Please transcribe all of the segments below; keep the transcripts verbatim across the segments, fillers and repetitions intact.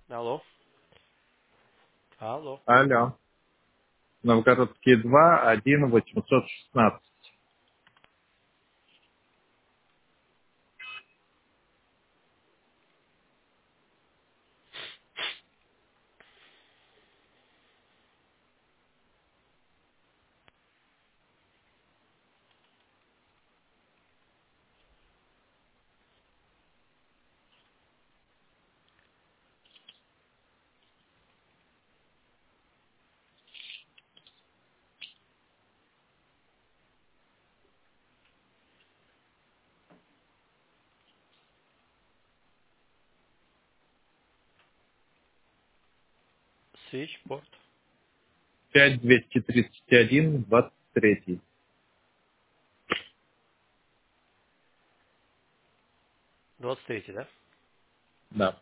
Алло. Алло. Алло. Новгородский два, один восемьсот шестнадцать. Switchboard. пять двести тридцать один двадцать три. двадцать третий, да? Да.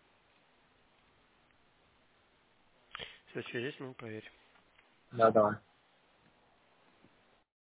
Все, через десять минут проверь. Да, давай.